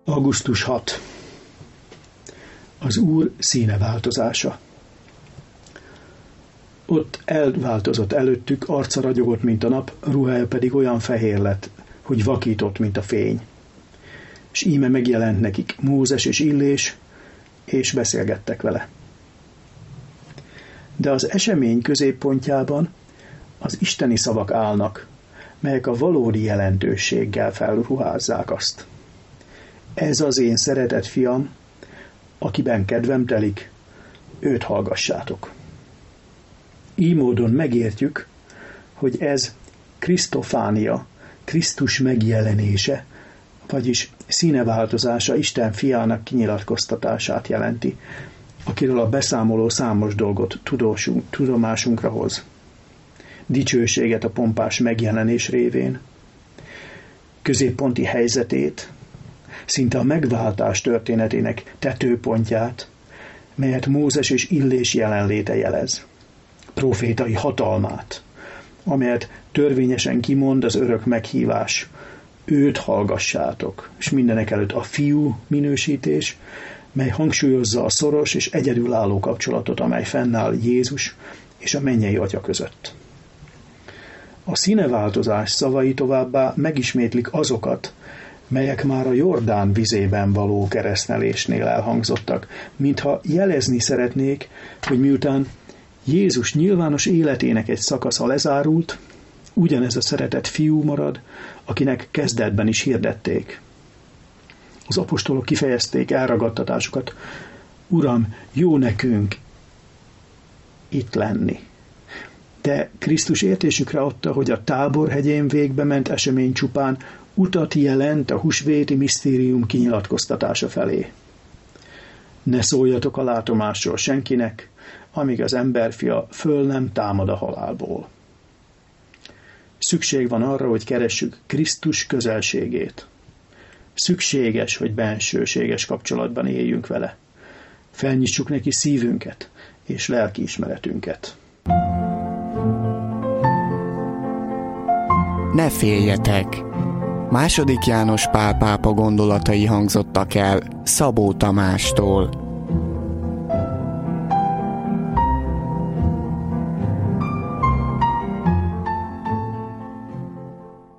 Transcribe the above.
Augusztus 6. Az Úr színe változása. Ott elváltozott előttük, arca ragyogott, mint a nap, ruhája pedig olyan fehér lett, hogy vakított, mint a fény. És íme megjelent nekik Mózes és Illés, és beszélgettek vele. De az esemény középpontjában az isteni szavak állnak, melyek a valódi jelentőséggel felruházzák azt. Ez az én szeretett fiam, akiben kedvem telik, őt hallgassátok. Így módon megértjük, hogy ez Krisztofánia, Krisztus megjelenése, vagyis színeváltozása Isten fiának kinyilatkoztatását jelenti, akiről a beszámoló számos dolgot tudomásunkra hoz. Dicsőséget a pompás megjelenés révén, középponti helyzetét, szinte a megváltás történetének tetőpontját, melyet Mózes és Illés jelenléte jelez, profétai hatalmát, amelyet törvényesen kimond az örök meghívás, őt hallgassátok, és mindenekelőtt a fiú minősítés, mely hangsúlyozza a szoros és egyedülálló kapcsolatot, amely fennáll Jézus és a mennyei Atya között. A színeváltozás szavai továbbá megismétlik azokat, melyek már a Jordán vizében való keresztelésnél elhangzottak, mintha jelezni szeretnék, hogy miután Jézus nyilvános életének egy szakasza lezárult, ugyanez a szeretett fiú marad, akinek kezdetben is hirdették. Az apostolok kifejezték elragadtatásukat: Uram, jó nekünk itt lenni. De Krisztus értésükre adta, hogy a Tábor hegyén végbe ment esemény csupán utat jelent a húsvéti misztérium kinyilatkoztatása felé. Ne szóljatok a látomásról senkinek, amíg az emberfia föl nem támad a halálból. Szükség van arra, hogy keressük Krisztus közelségét. Szükséges, hogy bensőséges kapcsolatban éljünk vele. Felnyissuk neki szívünket és lelkiismeretünket. Ne féljetek! II. János Pál pápa gondolatai hangzottak el Szabó Tamástól.